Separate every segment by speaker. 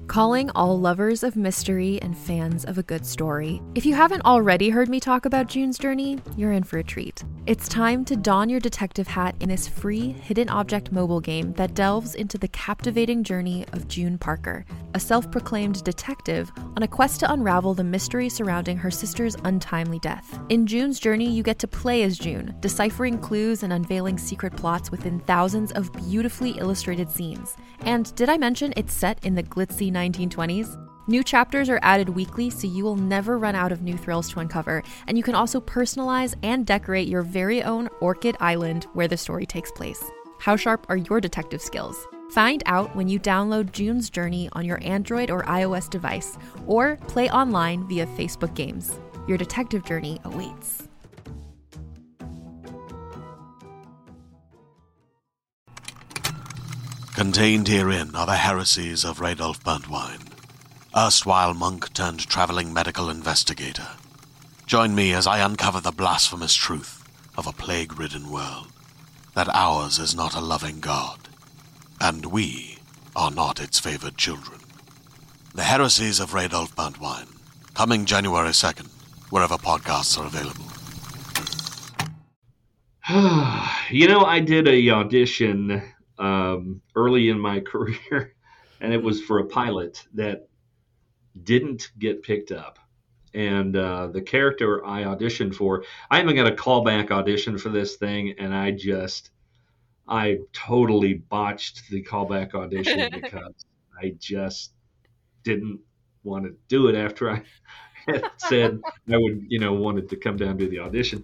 Speaker 1: Calling all lovers of mystery and fans of a good story. If you haven't already heard me talk about June's Journey, you're in for a treat. It's time to don your detective hat in this free hidden object mobile game that delves into the captivating journey of June Parker, a self-proclaimed detective on a quest to unravel the mystery surrounding her sister's untimely death. In June's Journey, you get to play as June, deciphering clues and unveiling secret plots within thousands of beautifully illustrated scenes. And did I mention it's set in the glitzy 1920s? New chapters are added weekly, so you will never run out of new thrills to uncover, and you can also personalize and decorate your very own Orchid Island where the story takes place. How sharp are your detective skills? Find out when you download June's Journey on your Android or iOS device, or play online via Facebook Games. Your detective journey awaits.
Speaker 2: Contained herein are the heresies of Radolf Burntwine, erstwhile monk turned traveling medical investigator. Join me as I uncover the blasphemous truth of a plague-ridden world, that ours is not a loving God, and we are not its favored children. The heresies of Radolf Burntwine, coming January 2nd, wherever podcasts are available.
Speaker 3: I did a audition early in my career, and it was for a pilot that didn't get picked up. And the character I auditioned for, I even got a callback audition for this thing, and I totally botched the callback audition because I just didn't want to do it after I had said I would, wanted to come down to the audition.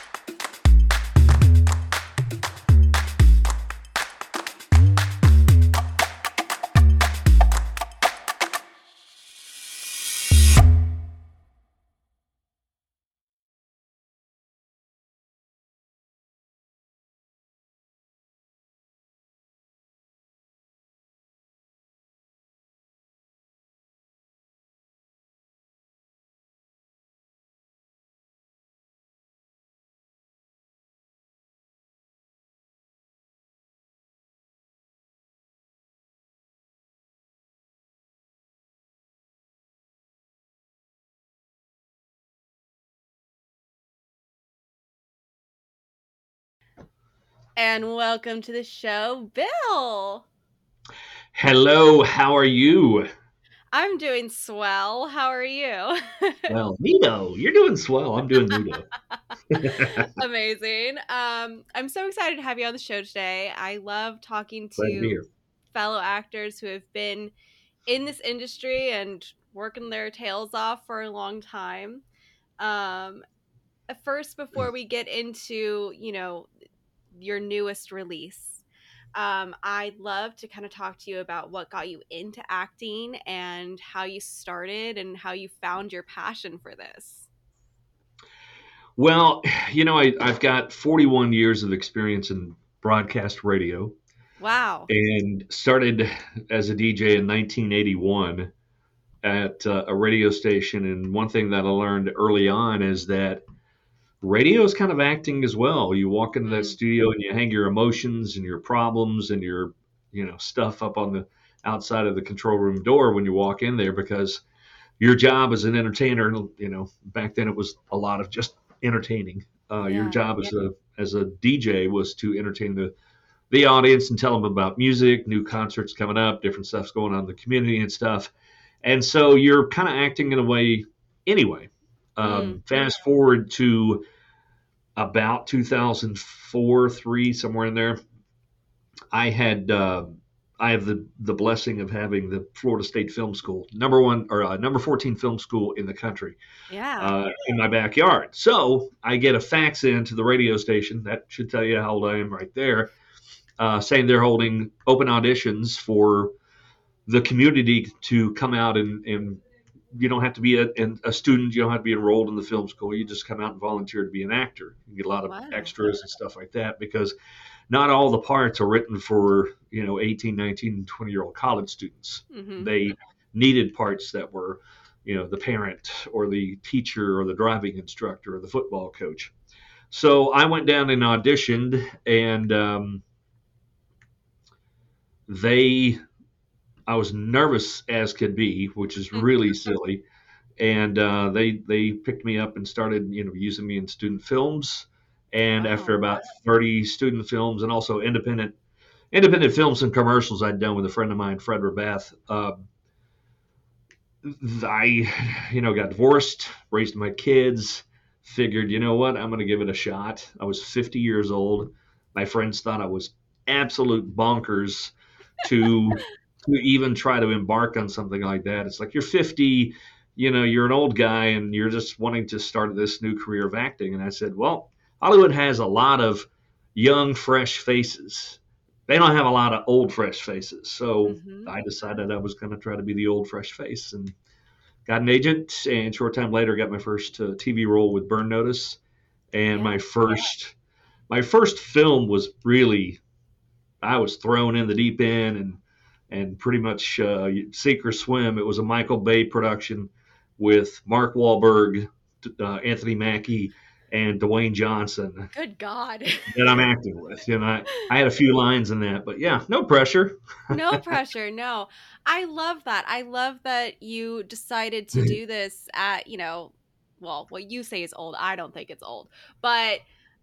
Speaker 4: And welcome to the show, Bill.
Speaker 3: Hello, how are you?
Speaker 4: I'm doing swell. How are you?
Speaker 3: Well, neato. You're doing swell. I'm doing neato.
Speaker 4: Amazing. I'm so excited to have you on the show today. I love talking
Speaker 3: Glad to be
Speaker 4: to
Speaker 3: here.
Speaker 4: fellow actors who have been in this industry and working their tails off for a long time. First, before we get into, your newest release, I'd love to kind of talk to you about what got you into acting and how you started and how you found your passion for this.
Speaker 3: Well, I've got 41 years of experience in broadcast radio
Speaker 4: Wow.
Speaker 3: and started as a DJ in 1981 at a radio station. And one thing that I learned early on is that radio is kind of acting as well. You walk into that studio and you hang your emotions and your problems and your, stuff up on the outside of the control room door when you walk in there, because your job as an entertainer, back then it was a lot of just entertaining. Your job as a DJ was to entertain the audience and tell them about music, new concerts coming up, different stuff's going on in the community and stuff. And so you're kind of acting in a way anyway. Fast forward to about 2004, 3, somewhere in there. I have the blessing of having the Florida State Film School, number 14 film school in the country, in my backyard. So I get a fax in to the radio station. That should tell you how old I am right there, saying they're holding open auditions for the community to come out and you don't have to be a student. You don't have to be enrolled in the film school. You just come out and volunteer to be an actor. You get a lot of extras and stuff like that, because not all the parts are written for, 18, 19, 20-year-old college students. Mm-hmm. They needed parts that were, the parent or the teacher or the driving instructor or the football coach. So I went down and auditioned, and they I was nervous as could be, which is really silly. And they picked me up and started, using me in student films. And after
Speaker 4: Wow.
Speaker 3: about 30 student films and also independent films and commercials I'd done with a friend of mine, Fred Rabath, I, got divorced, raised my kids, figured, you know what, I'm going to give it a shot. I was 50 years old. My friends thought I was absolute bonkers to even try to embark on something like that. It's like you're 50, you're an old guy and you're just wanting to start this new career of acting. And I said, well, Hollywood has a lot of young, fresh faces. They don't have a lot of old, fresh faces. So
Speaker 4: Hmm.
Speaker 3: I decided I was going to try to be the old, fresh face and got an agent. And short time later, got my first TV role with Burn Notice. And
Speaker 4: Yeah.
Speaker 3: my first film was really, I was thrown in the deep end and pretty much sink or swim. It was a Michael Bay production with Mark Wahlberg, Anthony Mackie, and Dwayne Johnson
Speaker 4: Good God.
Speaker 3: that I'm acting with. I had a few lines in that, but yeah, no pressure.
Speaker 4: No pressure. No. I love that. I love that you decided to do this at, well, what you say is old. I don't think it's old, but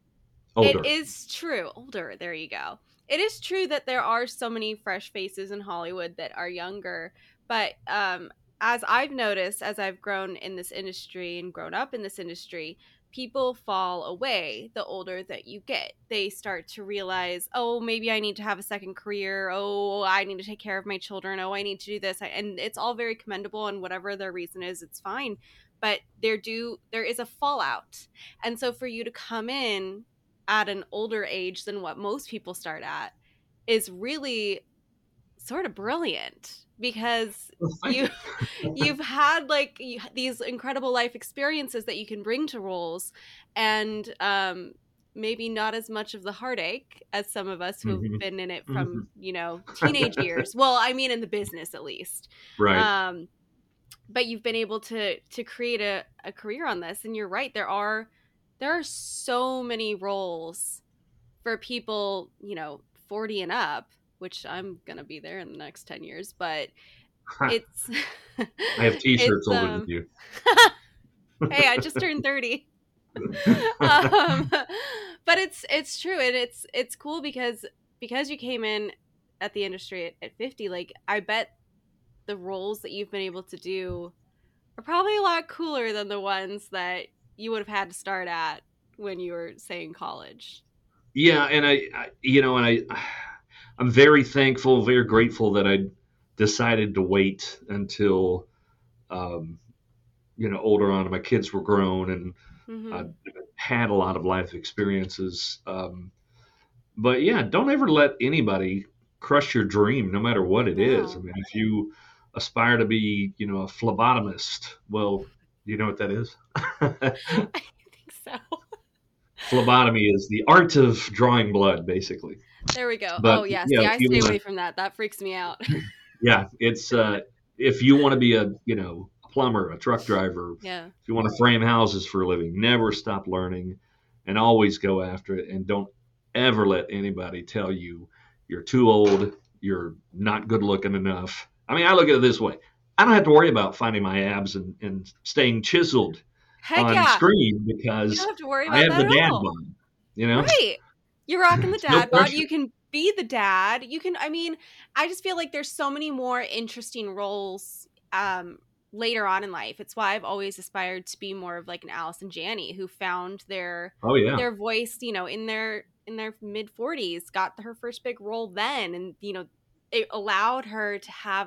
Speaker 4: it
Speaker 3: Older.
Speaker 4: is true. Older. There you go. It is true that there are so many fresh faces in Hollywood that are younger, but as I've noticed, as I've grown in this industry and grown up in this industry, people fall away the older that you get. They start to realize, oh, maybe I need to have a second career. Oh, I need to take care of my children. Oh, I need to do this. And it's all very commendable, and whatever their reason is, it's fine. But there is a fallout. And so for you to come in at an older age than what most people start at is really sort of brilliant, because
Speaker 3: Well, thank
Speaker 4: you
Speaker 3: you.
Speaker 4: you've had like these incredible life experiences that you can bring to roles, and maybe not as much of the heartache as some of us who've
Speaker 3: Hmm.
Speaker 4: been in it from
Speaker 3: Hmm.
Speaker 4: teenage years, well, I mean in the business at least.
Speaker 3: Right.
Speaker 4: um but you've been able to create a career on this, and you're right, there are so many roles for people 40 and up, which I'm gonna be there in the next 10 years, but it's
Speaker 3: I have T-shirts
Speaker 4: it's
Speaker 3: older than you.
Speaker 4: hey, I just turned 30. um but it's true, and it's cool because you came in at the industry at 50. Like, I bet the roles that you've been able to do are probably a lot cooler than the ones that you would have had to start at when you were, say, in college.
Speaker 3: Yeah, and I'm very thankful, very grateful that I decided to wait until um, older on. My kids were grown and
Speaker 4: Hmm.
Speaker 3: I had a lot of life experiences. But yeah, don't ever let anybody crush your dream, no matter what it is. I
Speaker 4: No.
Speaker 3: mean, if you aspire to be, a phlebotomist, well, you know what that is?
Speaker 4: I think so.
Speaker 3: Phlebotomy is the art of drawing blood, basically.
Speaker 4: There we go.
Speaker 3: But
Speaker 4: Oh yeah,
Speaker 3: yeah,
Speaker 4: see,
Speaker 3: if
Speaker 4: I
Speaker 3: you
Speaker 4: stay
Speaker 3: want
Speaker 4: away from that. That freaks me out.
Speaker 3: to, yeah, it's if you want to be a plumber, a truck driver,
Speaker 4: Yeah.
Speaker 3: if you want to frame houses for a living, never stop learning, and always go after it, and don't ever let anybody tell you you're too old, you're not good looking enough. I mean, I look at it this way: I don't have to worry about finding my abs and staying chiseled
Speaker 4: Heck
Speaker 3: on
Speaker 4: yeah.
Speaker 3: screen
Speaker 4: You don't
Speaker 3: because
Speaker 4: have to worry
Speaker 3: I
Speaker 4: about
Speaker 3: have
Speaker 4: that
Speaker 3: the
Speaker 4: at
Speaker 3: dad
Speaker 4: all.
Speaker 3: bod. You know,
Speaker 4: Right. You're rocking the
Speaker 3: it's no
Speaker 4: dad bod.
Speaker 3: pressure.
Speaker 4: You can be the dad. You can, I mean, I just feel like there's so many more interesting roles later on in life. It's why I've always aspired to be more of like an Allison Janney, who found
Speaker 3: Oh yeah,
Speaker 4: their voice, in their mid 40s, got her first big role then, and it allowed her to have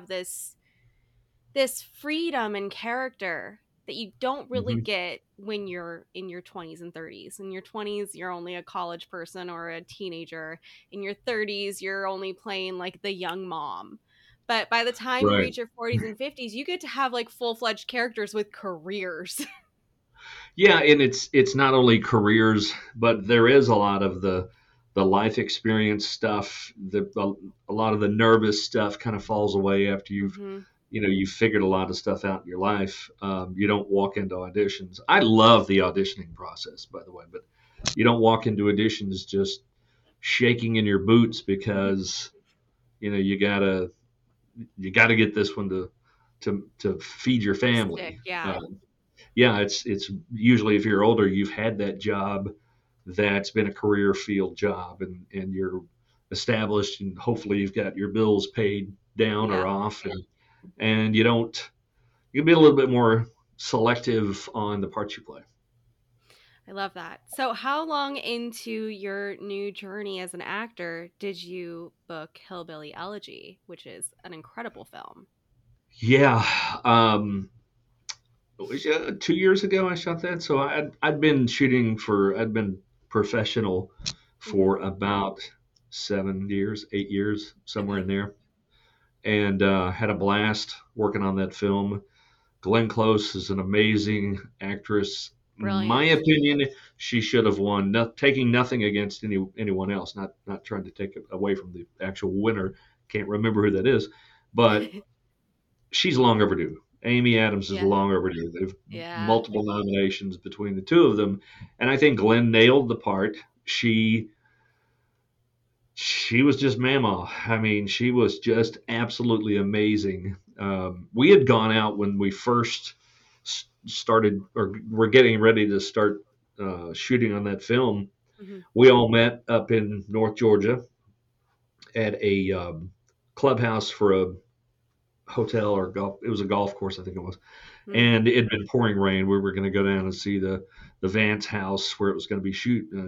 Speaker 4: this freedom and character that you don't really
Speaker 3: hmm
Speaker 4: get when you're in your 20s and 30s. In your 20s, you're only a college person or a teenager. In your 30s, you're only playing like the young mom. But by the time you
Speaker 3: right.
Speaker 4: reach your 40s and 50s, you get to have like full-fledged characters with careers.
Speaker 3: Yeah, and it's not only careers, but there is a lot of the life experience stuff. A lot of the nervous stuff kind of falls away after
Speaker 4: Hmm.
Speaker 3: you've figured a lot of stuff out in your life. You don't walk into auditions. I love the auditioning process, by the way, but you don't walk into auditions just shaking in your boots because you gotta you got to get this one to feed your
Speaker 4: Stick,
Speaker 3: family.
Speaker 4: yeah.
Speaker 3: Yeah, it's usually if you're older, you've had that job that's been a career field job, and you're established, and hopefully you've got your bills paid down or
Speaker 4: Yeah.
Speaker 3: off, and you can be a little bit more selective on the parts you play.
Speaker 4: I love that. So, how long into your new journey as an actor did you book Hillbilly Elegy, which is an incredible film?
Speaker 3: Yeah, it was 2 years ago I shot that. So I'd been professional
Speaker 4: Hmm.
Speaker 3: for about 7 years, 8 years, somewhere
Speaker 4: Okay.
Speaker 3: in there, and had a blast working on that film. Glenn Close is an amazing actress. My
Speaker 4: Brilliant.
Speaker 3: opinion, she should have won. Taking nothing against anyone else, not trying to take it away from the actual winner. Can't remember who that is, but she's long overdue. Amy Adams is
Speaker 4: Yeah.
Speaker 3: long overdue. They've
Speaker 4: Yeah.
Speaker 3: multiple nominations between the two of them, and I think Glenn nailed the part. She was just Mama. I mean, she was just absolutely amazing. We had gone out when we first started, or were getting ready to start shooting on that film.
Speaker 4: Hmm.
Speaker 3: We all met up in North Georgia at a clubhouse for a hotel or golf. It was a golf course, I think it was,
Speaker 4: Hmm.
Speaker 3: and it had been pouring rain. We were going to go down and see the Vance house where it was going to be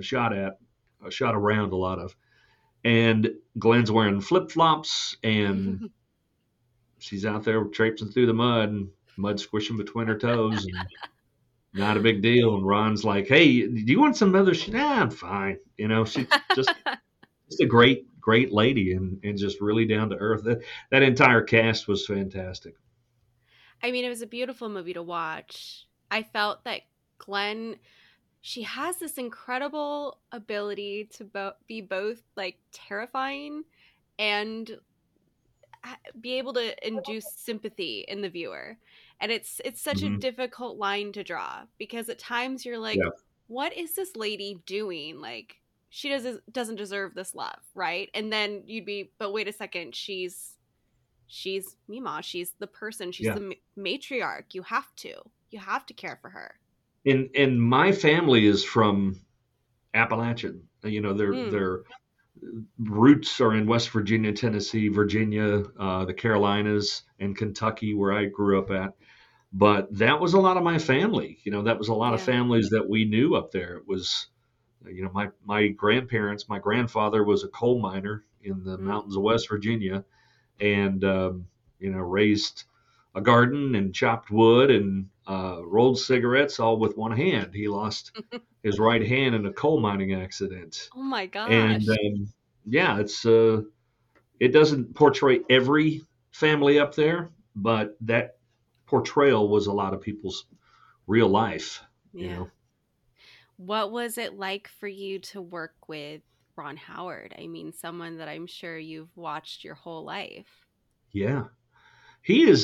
Speaker 3: shot around a lot of. And Glenn's wearing flip flops, and she's out there traipsing through the mud squishing between her toes, and not a big deal. And Ron's like, "Hey, do you want some other shit?" Nah, I'm fine. She's just a great lady, and just really down to earth. That entire cast was fantastic.
Speaker 4: I mean, it was a beautiful movie to watch. I felt that Glenn, she has this incredible ability to be both like terrifying and be able to induce sympathy in the viewer. And it's such a
Speaker 3: Hmm.
Speaker 4: difficult line to draw because at times you're like,
Speaker 3: Yeah,
Speaker 4: what is this lady doing? Like she doesn't deserve this love, right? And then you'd be, but wait a second, she's Mima, she's the person, she's
Speaker 3: yeah.
Speaker 4: the matriarch. You have to care for her.
Speaker 3: And my family is from Appalachian.
Speaker 4: Mm,
Speaker 3: Their roots are in West Virginia, Tennessee, Virginia, the Carolinas, and Kentucky, where I grew up at. But that was a lot of my family. That was a lot of
Speaker 4: yeah.
Speaker 3: families that we knew up there. It was, my grandparents. My grandfather was a coal miner in the
Speaker 4: Mm.
Speaker 3: mountains of West Virginia, and raised a garden and chopped wood and rolled cigarettes all with one hand. He lost his right hand in a coal mining accident,
Speaker 4: Oh my
Speaker 3: and
Speaker 4: gosh.
Speaker 3: yeah, it doesn't portray every family up there, but that portrayal was a lot of people's real life. You
Speaker 4: Yeah.
Speaker 3: know,
Speaker 4: What was it like for you to work with Ron Howard? I mean, someone that I'm sure you've watched your whole life.
Speaker 3: yeah, he is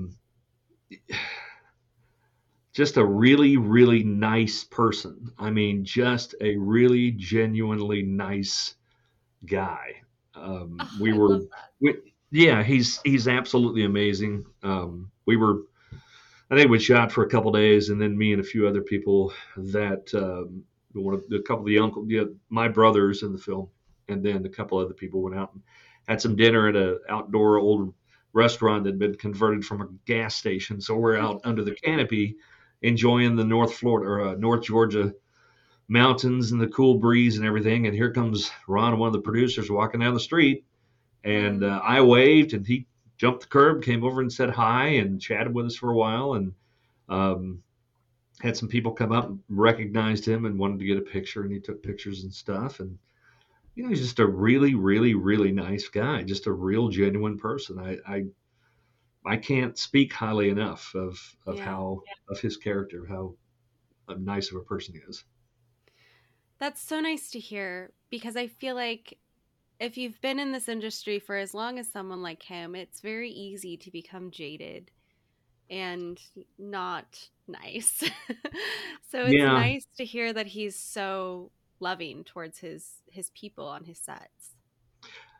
Speaker 3: just a really, really nice person. I mean, just a really genuinely nice guy.
Speaker 4: Oh,
Speaker 3: We
Speaker 4: I
Speaker 3: were,
Speaker 4: love that.
Speaker 3: yeah, he's absolutely amazing. I think we shot for a couple days, and then me and a few other people that a couple of the my brothers in the film, and then a couple other people went out and had some dinner at a outdoor old restaurant that had been converted from a gas station. So we're out under the canopy, enjoying the North Florida or North Georgia mountains and the cool breeze and everything. And here comes Ron, one of the producers, walking down the street, and
Speaker 4: Mm.
Speaker 3: I waved, and he jumped the curb, came over and said hi, and chatted with us for a while, and um, had some people come up and recognized him and wanted to get a picture, and he took pictures and stuff. And he's just a really, really, really nice guy, just a real genuine person. I can't speak highly enough of
Speaker 4: Yeah.
Speaker 3: how of his character, how nice of a person he is.
Speaker 4: That's so nice to hear because I feel like if you've been in this industry for as long as someone like him, it's very easy to become jaded and not nice. So it's
Speaker 3: Yeah,
Speaker 4: nice to hear that he's so loving towards his people on his sets.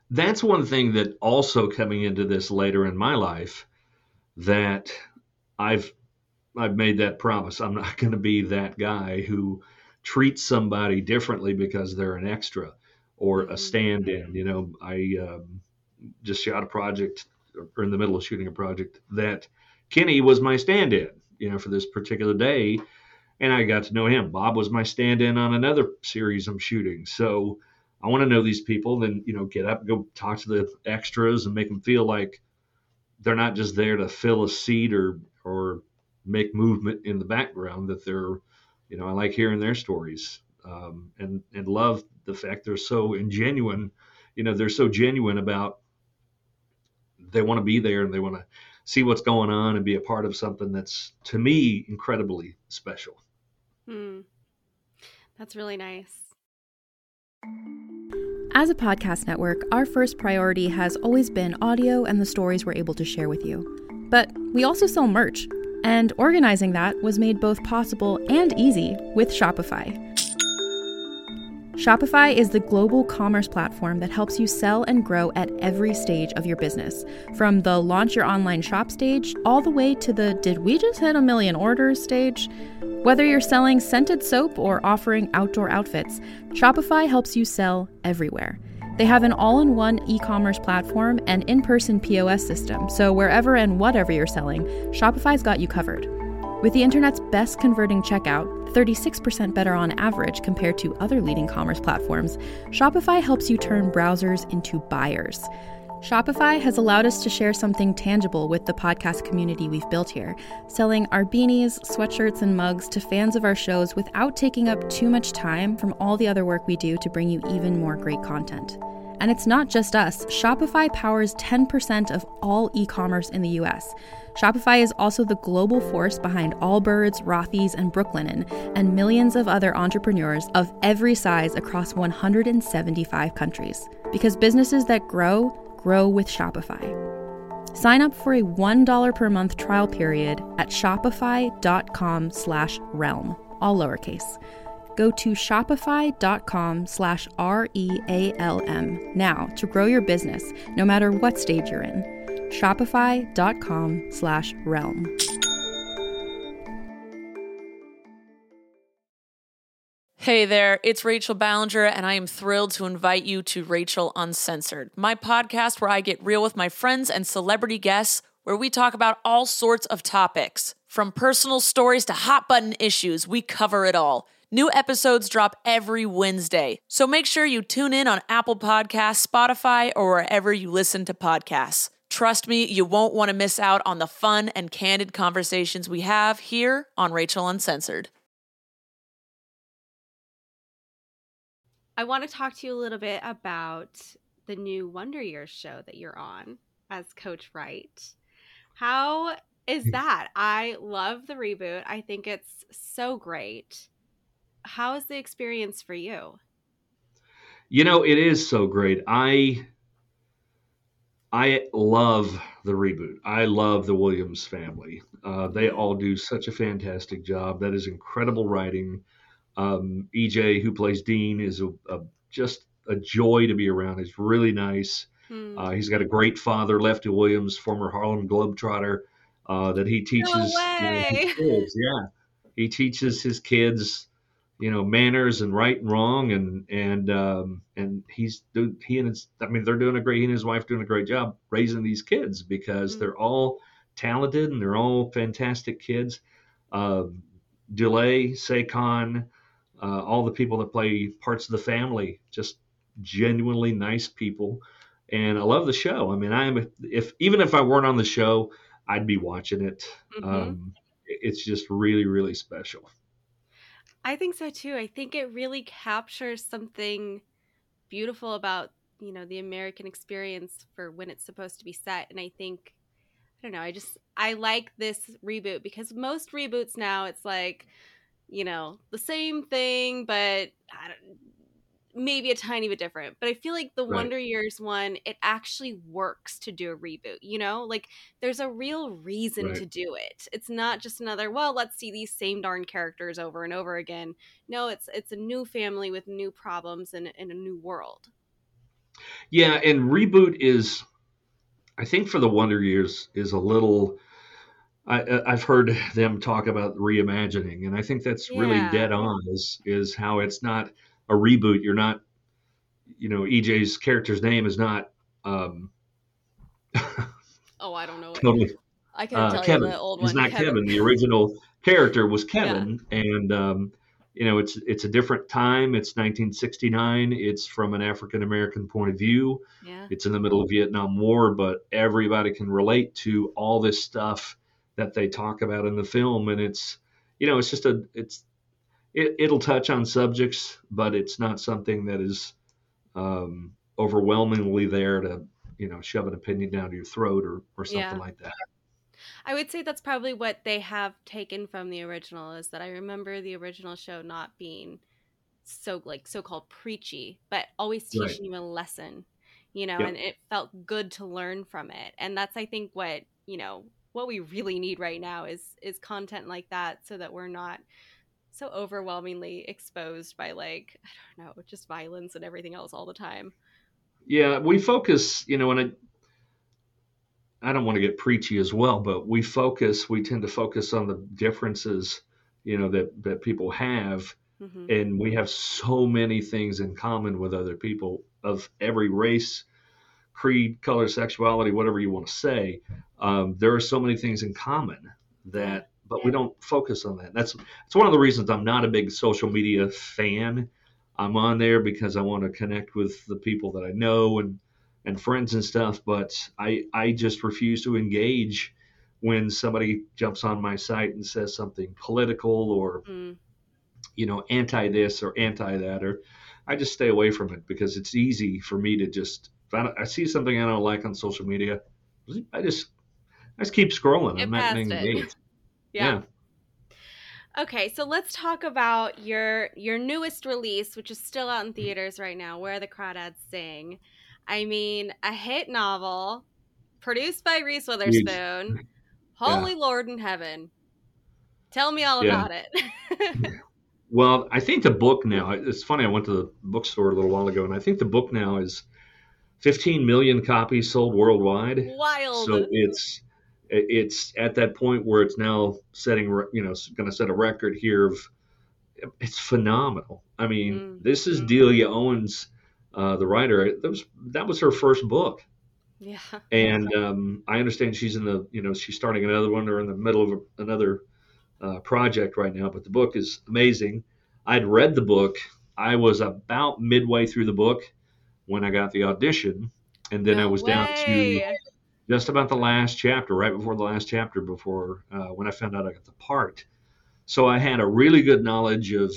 Speaker 3: that's one thing that also coming into this later in my life that I've I've made that promise. I'm not going to be that guy who treats somebody differently because they're an extra or a
Speaker 4: Mm-hmm.
Speaker 3: stand-in. I just shot a project or in the middle of shooting a project that Kenny was my stand-in, for this particular day, and I got to know him. Bob was my stand-in on another series I'm shooting. So I want to know these people, then get up, go talk to the extras, and make them feel like they're not just there to fill a seat or make movement in the background. That they're, I like hearing their stories, and love the fact they're so genuine. They're so genuine about they want to be there and they want to see what's going on and be a part of something that's to me incredibly special.
Speaker 4: Hmm. That's really nice.
Speaker 1: As a podcast network, our first priority has always been audio and the stories we're able to share with you. But we also sell merch, and organizing that was made both possible and easy with Shopify. Shopify is the global commerce platform that helps you sell and grow at every stage of your business, from the launch your online shop stage all the way to the did we just hit 1 million orders stage. Whether you're selling scented soap or offering outdoor outfits, Shopify helps you sell everywhere. They have an all-in-one e-commerce platform and in-person POS system, so wherever and whatever you're selling, Shopify's got you covered. With the internet's best converting checkout, 36% better on average compared to other leading commerce platforms, Shopify helps you turn browsers into buyers. Shopify has allowed us to share something tangible with the podcast community we've built here, selling our beanies, sweatshirts, and mugs to fans of our shows without taking up too much time from all the other work we do to bring you even more great content. And it's not just us. Shopify powers 10% of all e-commerce in the US. Shopify is also the global force behind Allbirds, Rothy's, and Brooklinen, and millions of other entrepreneurs of every size across 175 countries. Because businesses that grow with Shopify. Sign up for a $1 per month trial period at shopify.com/realm, all lowercase. Go to shopify.com/REALM now to grow your business, no matter what stage you're in. Shopify.com/realm.
Speaker 5: Hey there, it's Rachel Ballinger, and I am thrilled to invite you to Rachel Uncensored, my podcast where I get real with my friends and celebrity guests, where we talk about all sorts of topics. From personal stories to hot-button issues, we cover it all. New episodes drop every Wednesday, so make sure you tune in on Apple Podcasts, Spotify, or wherever you listen to podcasts. Trust me, you won't want to miss out on the fun and candid conversations we have here on Rachel Uncensored.
Speaker 4: I want to talk to you a little bit about the new Wonder Years show that you're on as Coach Wright. How is that? I love the reboot. I think it's so great. How is the experience for you?
Speaker 3: It is so great. I love the reboot. I love the Williams family. They all do such a fantastic job. That is incredible writing. EJ, who plays Dean, is just a joy to be around. He's really nice. He's got a great father, Lefty Williams, former Harlem Globetrotter, that he teaches
Speaker 4: No
Speaker 3: his
Speaker 4: way.
Speaker 3: kids. Yeah, he teaches his kids, manners and right and wrong, and they're doing a great. He and his wife doing a great job raising these kids because they're all talented and they're all fantastic kids. Delay, Saquon, all the people that play parts of the family, just genuinely nice people. And I love the show. I mean, even if I weren't on the show, I'd be watching it. It's just really, really special.
Speaker 4: I think so too. I think it really captures something beautiful about, the American experience for when it's supposed to be set. And I think, I don't know, I like this reboot because most reboots now it's like, the same thing, but maybe a tiny bit different. But I feel like the
Speaker 3: Right.
Speaker 4: Wonder Years one, it actually works to do a reboot, like there's a real reason
Speaker 3: Right.
Speaker 4: to do it. It's not just another, well, let's see these same darn characters over and over again. No, it's a new family with new problems and a new world.
Speaker 3: Yeah, and reboot is, I think, for the Wonder Years is a little. I've heard them talk about reimagining, and I think that's really
Speaker 4: Yeah.
Speaker 3: dead on. Is how it's not a reboot. You're not, EJ's character's name is not um,
Speaker 4: Oh, I don't know it.
Speaker 3: totally
Speaker 4: I couldn't tell you the
Speaker 3: Kevin.
Speaker 4: old
Speaker 3: He's
Speaker 4: one.
Speaker 3: not
Speaker 4: Kevin.
Speaker 3: Kevin. The original character was
Speaker 4: Yeah.
Speaker 3: Kevin, and it's a different time. It's 1969. It's from an African American point of view.
Speaker 4: Yeah.
Speaker 3: It's in the middle of Vietnam War, but everybody can relate to all this stuff that they talk about in the film, and it's just it'll touch on subjects, but it's not something that is overwhelmingly there to shove an opinion down your throat or something
Speaker 4: Yeah.
Speaker 3: like that.
Speaker 4: I would say that's probably what they have taken from the original, is that I remember the original show not being so-called preachy, but always
Speaker 3: Right.
Speaker 4: teaching you a lesson,
Speaker 3: Yep.
Speaker 4: and it felt good to learn from it. And that's, I think, what we really need right now is content like that, so that we're not so overwhelmingly exposed by, like, I don't know, just violence and everything else all the time.
Speaker 3: Yeah, we focus, and I don't want to get preachy as well, but we tend to focus on the differences, that people have.
Speaker 4: Hmm.
Speaker 3: And we have so many things in common with other people of every race, creed, color, sexuality, whatever you want to say. There are so many things in common but we don't focus on that. That's one of the reasons I'm not a big social media fan. I'm on there because I want to connect with the people that I know and friends and stuff, but I just refuse to engage when somebody jumps on my site and says something political or
Speaker 4: Mm.
Speaker 3: anti this or anti that, or I just stay away from it because it's easy for me to just, if I see something I don't like on social media, I just keep scrolling. I'm
Speaker 4: Get
Speaker 3: not
Speaker 4: past it.
Speaker 3: engaged.
Speaker 4: Yeah.
Speaker 3: Yeah.
Speaker 4: Okay, so let's talk about your newest release, which is still out in theaters right now, Where the Crawdads Sing. I mean, a hit novel produced by Reese
Speaker 3: Huge.
Speaker 4: Witherspoon. Holy
Speaker 3: Yeah.
Speaker 4: Lord in heaven. Tell me all
Speaker 3: Yeah.
Speaker 4: about it.
Speaker 3: Well, I think the book now, it's funny, I went to the bookstore a little while ago, and I think the book now is 15 million copies sold worldwide.
Speaker 4: Wild.
Speaker 3: So it's at that point where it's now setting, going to set a record here of, it's phenomenal. I mean, this is Delia Owens, the writer. That was her first book.
Speaker 4: Yeah.
Speaker 3: And I understand she's she's starting another one or in the middle of another project right now, but the book is amazing. I'd read the book. I was about midway through the book when I got the audition, and then I was down to just about the last chapter, right before the last chapter, before when I found out I got the part. So I had a really good knowledge of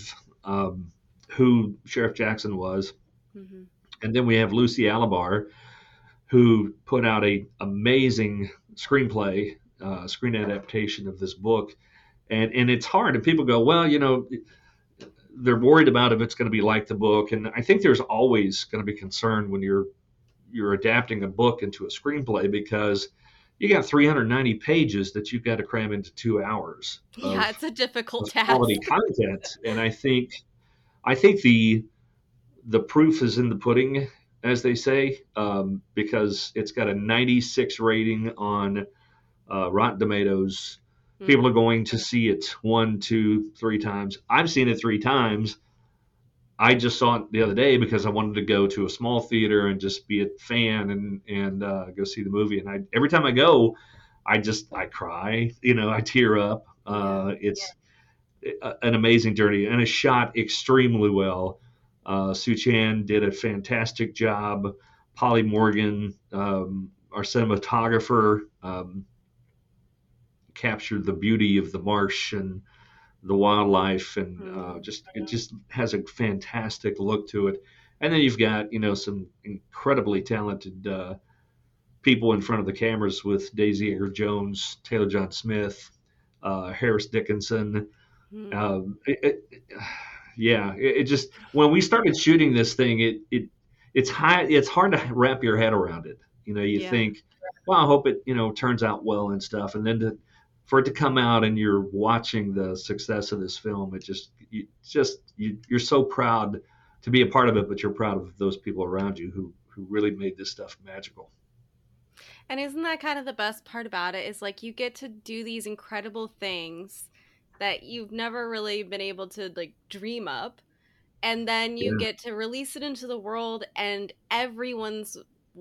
Speaker 3: who Sheriff Jackson was.
Speaker 4: Mm-hmm.
Speaker 3: And then we have Lucy Alibar, who put out a amazing screenplay, screen adaptation of this book. And it's hard. And people go, well, they're worried about if it's going to be like the book. And I think there's always going to be concern when you're adapting a book into a screenplay, because you got 390 pages that you've got to cram into 2 hours.
Speaker 4: Yeah, it's a difficult task.
Speaker 3: Quality content. And I think the proof is in the pudding, as they say, because it's got a 96 rating on Rotten Tomatoes. People are going to see it 1, 2, 3 times. I've seen it 3 times. I just saw it the other day because I wanted to go to a small theater and just be a fan and go see the movie. And every time I go, I cry. I tear up. It's an amazing journey, and it's shot extremely well. Sue Chan did a fantastic job. Polly Morgan, our cinematographer, captured the beauty of the marsh and the wildlife, and it just has a fantastic look to it. And then you've got some incredibly talented people in front of the cameras with Daisy Edgar Jones, Taylor John Smith, Harris Dickinson. It just, when we started shooting this thing, it's hard to wrap your head around it. You think, well, I hope it turns out well and stuff, and then for it to come out and you're watching the success of this film, you're so proud to be a part of it, but you're proud of those people around you who who really made this stuff magical.
Speaker 4: And isn't that kind of the best part about it, is like you get to do these incredible things that you've never really been able to like dream up, and then you
Speaker 3: Yeah.
Speaker 4: get to release it into the world, and everyone's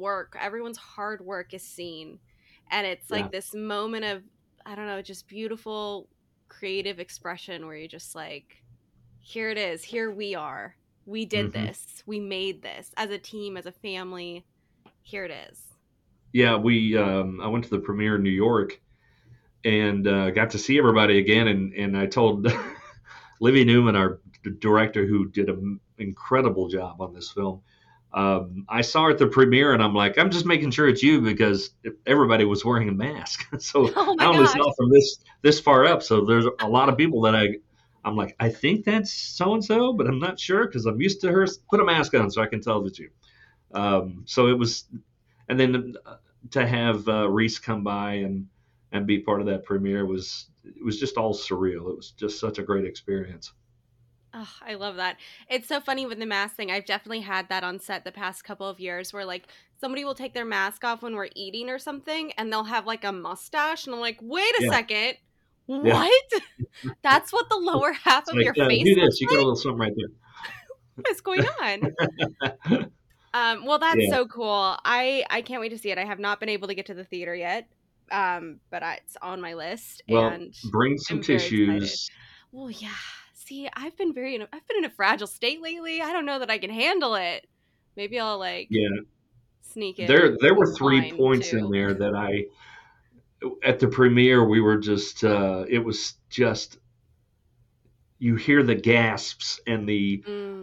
Speaker 4: hard work is seen, and it's
Speaker 3: Yeah.
Speaker 4: like this moment of, I don't know, just beautiful creative expression where you're just like, here it is, here we are, we did this, we made this as a team, as a family, here it is.
Speaker 3: Yeah, I went to the premiere in New York and got to see everybody again. And I told Livy Newman, our director, who did an incredible job on this film. I saw her at the premiere, and I'm like, I'm just making sure it's you because everybody was wearing a mask. So
Speaker 4: Oh
Speaker 3: I
Speaker 4: my
Speaker 3: only
Speaker 4: gosh.
Speaker 3: saw from this far up. So there's a lot of people that I'm like, I think that's so and so, but I'm not sure because I'm used to her. Put a mask on so I can tell it's you. So it was, and then to have Reese come by and be part of that premiere was just all surreal. It was just such a great experience.
Speaker 4: Oh, I love that. It's so funny with the mask thing. I've definitely had that on set the past couple of years where like somebody will take their mask off when we're eating or something and they'll have like a mustache and I'm like, wait a
Speaker 3: Yeah.
Speaker 4: second.
Speaker 3: Yeah.
Speaker 4: What? That's what the lower half
Speaker 3: It's
Speaker 4: of
Speaker 3: like,
Speaker 4: your face
Speaker 3: do this.
Speaker 4: looks
Speaker 3: You
Speaker 4: like?
Speaker 3: got a little something right
Speaker 4: What is going on?
Speaker 3: there.
Speaker 4: Well, that's
Speaker 3: Yeah.
Speaker 4: so cool. I can't wait to see it. I have not been able to get to the theater yet. But it's on my list,
Speaker 3: Well,
Speaker 4: and
Speaker 3: bring some
Speaker 4: I'm very excited.
Speaker 3: tissues.
Speaker 4: Well, yeah. See, I've been in a fragile state lately. I don't know that I can handle it. Maybe I'll like
Speaker 3: Yeah.
Speaker 4: sneak in.
Speaker 3: There were 3
Speaker 4: wine,
Speaker 3: points in
Speaker 4: too.
Speaker 3: there that at the premiere, we were just, it was just, you hear the gasps and the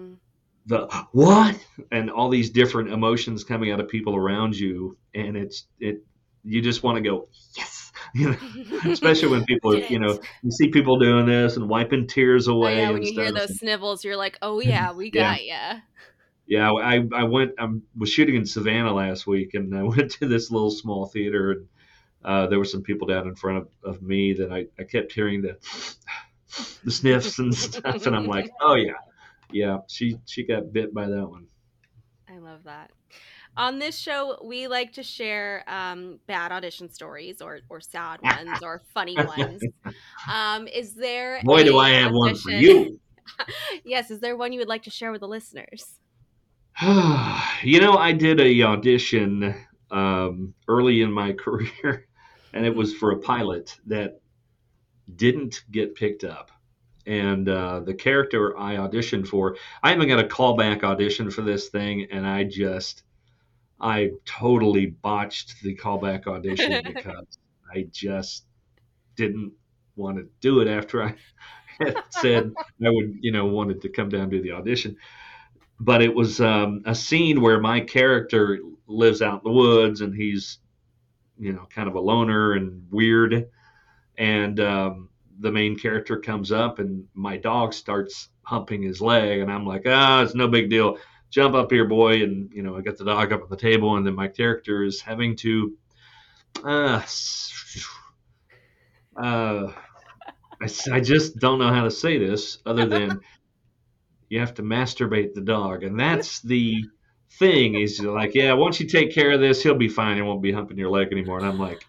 Speaker 3: what, and all these different emotions coming out of people around you. And you just want to go, yes, especially when people are,
Speaker 4: Did it.
Speaker 3: you see people doing this and wiping tears
Speaker 4: Oh
Speaker 3: away
Speaker 4: yeah, when
Speaker 3: and
Speaker 4: you hear
Speaker 3: stuff.
Speaker 4: those snivels, you're like, oh yeah, we
Speaker 3: Yeah.
Speaker 4: got ya.
Speaker 3: Yeah, I was shooting in Savannah last week, and I went to this little small theater, and there were some people down in front of me that I kept hearing the sniffs and stuff, and I'm like, oh yeah, she got bit by that one.
Speaker 4: I love that. On this show, we like to share bad audition stories or sad ones or funny ones. Is there
Speaker 3: Boy, do
Speaker 4: a
Speaker 3: I have one for
Speaker 4: audition-
Speaker 3: you.
Speaker 4: Yes, is there one you would like to share with the listeners?
Speaker 3: I did a audition early in my career, and it was for a pilot that didn't get picked up. And the character I auditioned for, I even got a callback audition for this thing, and I totally botched the callback audition because I just didn't want to do it after I had said I would, wanted to come down and do the audition. But it was a scene where my character lives out in the woods, and he's, kind of a loner and weird. And the main character comes up, and my dog starts humping his leg, and I'm like, it's no big deal. Jump up here, boy. And, I got the dog up on the table, and then my character is having to, I just don't know how to say this other than you have to masturbate the dog. And that's the thing is like, yeah, once you take care of this, he'll be fine. He won't be humping your leg anymore. And I'm like,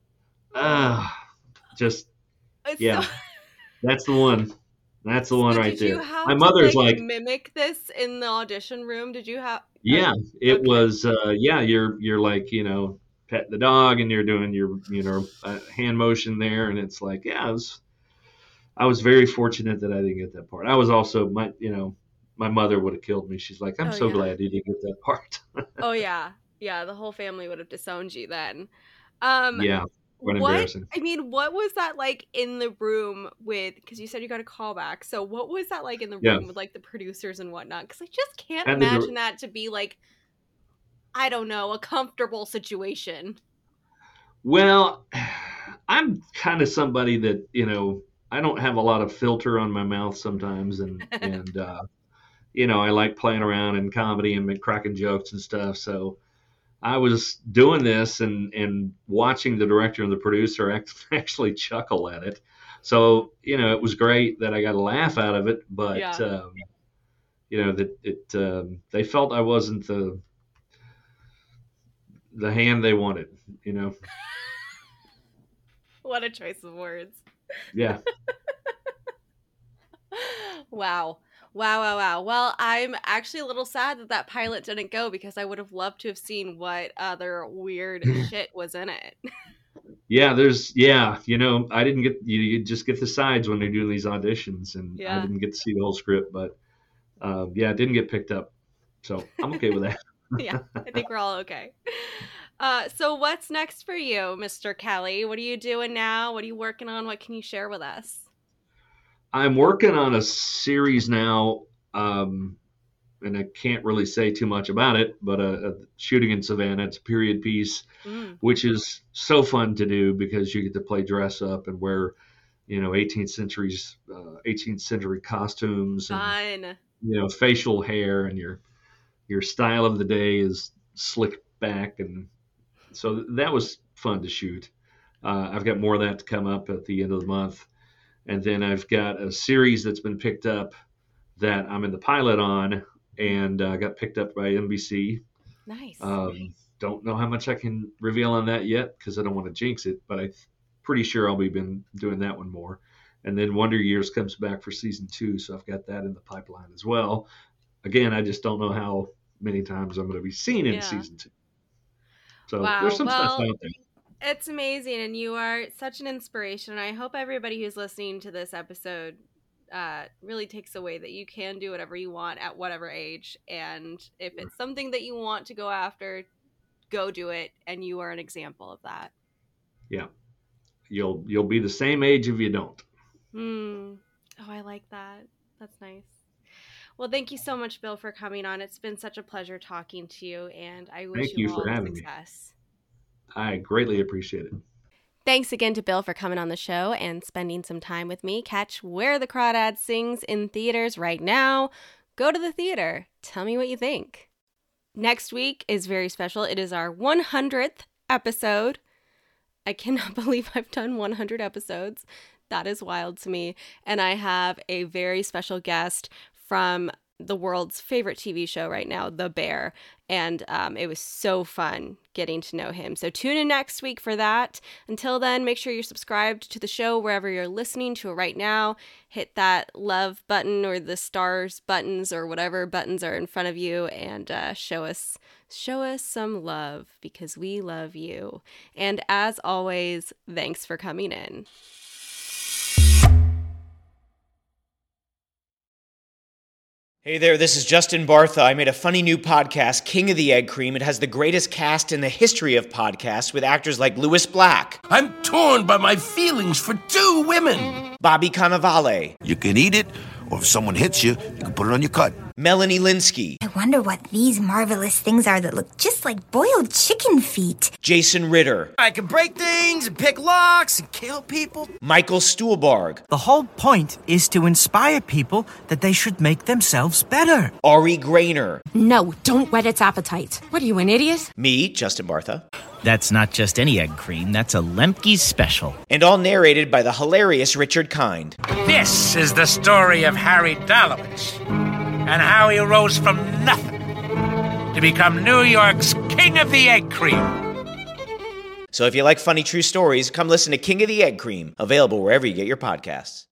Speaker 3: yeah, that's the one. That's the one right
Speaker 4: Did you
Speaker 3: there.
Speaker 4: have
Speaker 3: My
Speaker 4: to,
Speaker 3: mother's like,
Speaker 4: mimic this in the audition room? Did you have?
Speaker 3: yeah, it
Speaker 4: okay.
Speaker 3: was, you're like, pet the dog, and you're doing your, hand motion there. And it's like, yeah, I was very fortunate that I didn't get that part. I was also, my mother would have killed me. She's like, I'm so glad you didn't get that part.
Speaker 4: Oh yeah. Yeah. The whole family would have disowned you then.
Speaker 3: Yeah. Quite embarrassing.
Speaker 4: What was that like in the room with, because you said you got a call back. So what was that like in the room with like the producers and whatnot? Because I just can't imagine that to be like, I don't know, a comfortable situation.
Speaker 3: Well, I'm kind of somebody that, I don't have a lot of filter on my mouth sometimes. And I like playing around in comedy and cracking jokes and stuff. So I was doing this and watching the director and the producer actually chuckle at it. So, it was great that I got a laugh out of it, but, they felt I wasn't the the hand they wanted,
Speaker 4: What a choice of words.
Speaker 3: Yeah.
Speaker 4: Wow. Well, I'm actually a little sad that pilot didn't go because I would have loved to have seen what other weird shit was in it.
Speaker 3: Yeah, I didn't get, you just get the sides when they're doing these auditions, and I
Speaker 4: Yeah.
Speaker 3: didn't get to see the whole script, but it didn't get picked up. So I'm okay with that.
Speaker 4: Yeah, I think we're all okay. So what's next for you, Mr. Kelly? What are you doing now? What are you working on? What can you share with us?
Speaker 3: I'm working on a series now, and I can't really say too much about it, but a Shooting in Savannah. It's a period piece, which is so fun to do because you get to play dress up and wear, 18th century costumes and
Speaker 4: Fun.
Speaker 3: facial hair, and your style of the day is slicked back, and so that was fun to shoot. I've got more of that to come up at the end of the month. And then I've got a series that's been picked up that I'm in the pilot on, and got picked up by NBC.
Speaker 4: Nice.
Speaker 3: Don't know how much I can reveal on that yet because I don't want to jinx it, but I'm pretty sure I'll be doing that one more. And then Wonder Years comes back for season 2, so I've got that in the pipeline as well. Again, I just don't know how many times I'm going to be seen in season 2. So there's some stuff out there.
Speaker 4: It's amazing, and you are such an inspiration. I hope everybody who's listening to this episode really takes away that you can do whatever you want at whatever age, and if it's something that you want to go after, go do it, and you are an example of that.
Speaker 3: Yeah, you'll be the same age if you don't.
Speaker 4: Oh, I like that. That's nice. Well, thank you so much, Bill, for coming on. It's been such a pleasure talking to you, and I wish you all success.
Speaker 3: I greatly appreciate it.
Speaker 4: Thanks again to Bill for coming on the show and spending some time with me. Catch Where the Crawdads Sings in theaters right now. Go to the theater. Tell me what you think. Next week is very special. It is our 100th episode. I cannot believe I've done 100 episodes. That is wild to me. And I have a very special guest from the world's favorite TV show right now, The Bear. And it was so fun getting to know him. So tune in next week for that. Until then, make sure you're subscribed to the show wherever you're listening to it right now. Hit that love button or the stars buttons or whatever buttons are in front of you, and show us some love because we love you. And as always, thanks for coming in.
Speaker 6: Hey there, this is Justin Bartha. I made a funny new podcast, King of the Egg Cream. It has the greatest cast in the history of podcasts with actors like Louis Black.
Speaker 7: I'm torn by my feelings for 2 women.
Speaker 6: Bobby Cannavale.
Speaker 7: You can eat it, or if someone hits you, you can put it on your cut.
Speaker 6: Melanie Linsky.
Speaker 8: I wonder what these marvelous things are that look just like boiled chicken feet.
Speaker 6: Jason Ritter.
Speaker 9: I can break things and pick locks and kill people.
Speaker 6: Michael Stuhlbarg.
Speaker 10: The whole point is to inspire people that they should make themselves better.
Speaker 6: Ari Grainer.
Speaker 11: No, don't whet its appetite. What are you, an idiot?
Speaker 6: Me, Justin Bartha.
Speaker 10: That's not just any egg cream, that's a Lemke's special.
Speaker 6: And all narrated by the hilarious Richard Kind.
Speaker 12: This is the story of Harry Dalowitz and how he rose from nothing to become New York's King of the Egg Cream.
Speaker 6: So if you like funny true stories, come listen to King of the Egg Cream, available wherever you get your podcasts.